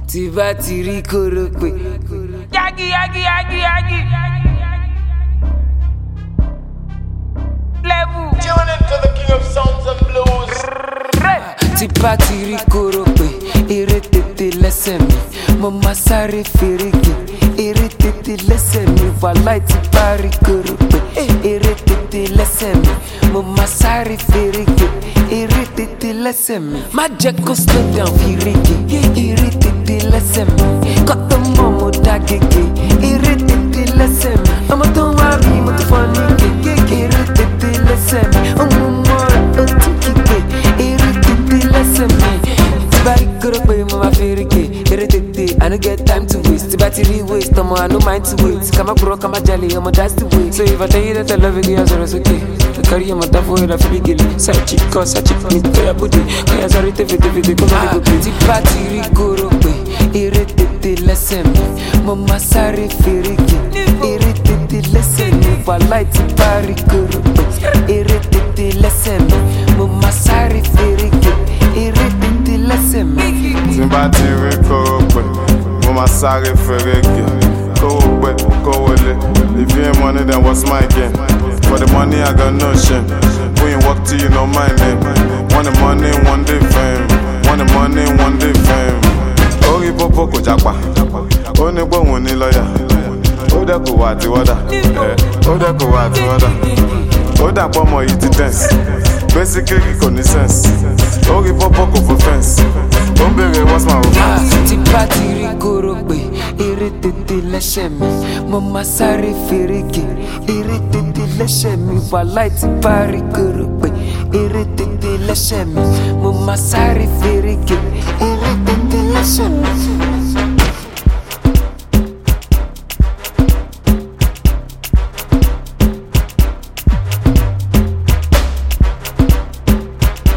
tí bá ti rí kóró pé. Yagi, yagi, yagi, yagi. Level. Tune into the king of sounds and blues. Tí bá ti rí kóró pé, eré tètè lẹ́sẹ̀ mi. Mo máa sáré fèrègé, eré tètè lẹ́sẹ̀ mi. Wàláì tí bá rí kóró pé, eré tètè lẹ́sẹ̀ mi. Mo máa sáré fèrègé, eré tètè lẹ́sẹ̀ mi. Má jẹ́ kó slow down fèrègé, eré tètè lẹ́sẹ̀ mi. Kọ́tọ́ mọ́ mo dá gègé, eré tètè lẹ́sẹ̀ mi. Ọmọ tó ń wá mi, mo ti fọ́ ní gègé, eré tètè lẹ́sẹ̀ mi. Ọmọ mọ́ra ó tún kígbe, eré tètè lẹ́sẹ̀ mi. Tí bá rí kóró pé mo máa fèrègé, eré tètè, I no get time to waste. Tí bá ti rí waste, ọmọ I no mind to wait. Ká má gbúrọ̀, ká má jalè, ọmọ that's the way. So if I tell you that I love you, girl, sọ̀rọ̀ sókè. Carry your mother for her, feel gilly. Side chick, cause I chick me to your booty. I sorry, tefe, come on, go play. Tí bá ti rí kóró pé, eré tètè lẹ́sẹ̀ mi. Mo máa sáré fèrègé, eré tètè lẹ́sẹ̀ mi. Wàláì tí bá rí kóró pé, eré tètè lẹ́sẹ̀ mi. Mo máa sáré fèrègé, eré tètè lẹ́sẹ̀ mi. Tí bá ti rí kóró pé, mo máa sáré fèrègé. Kówó pé, kówó lé. If you ain't money, then what's my game? For the money, I got no shame. When you walk till you know my name. Want the money, one day fame. Want the money, one day fame. Orí pópó kò jápa. Ó ní pé òun ní lọ́yà. Ó dẹ̀ kò wá àti wọ́dà. Ó dẹ̀ kò wá àti wọ́dà. Ó dà pọ̀ mọ́ yìí ti tense. Basically kò ní sense. Orí pópó kò fò fence. Ó ń bèrè what's my romance. Tí bá ti rí kóró pé, eré tètè lẹ́sẹ̀ mi. Mo máa sáré fèrègé, eré tètè lẹ́sẹ̀ mi. Wàláì tí bá rí kóró pé, eré tètè lẹ́sẹ̀ mi. Mo máa sáré fèrègé, eré tètè lẹ́sẹ̀ mi.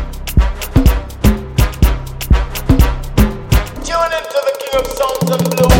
Tune into the king of sounds and blues.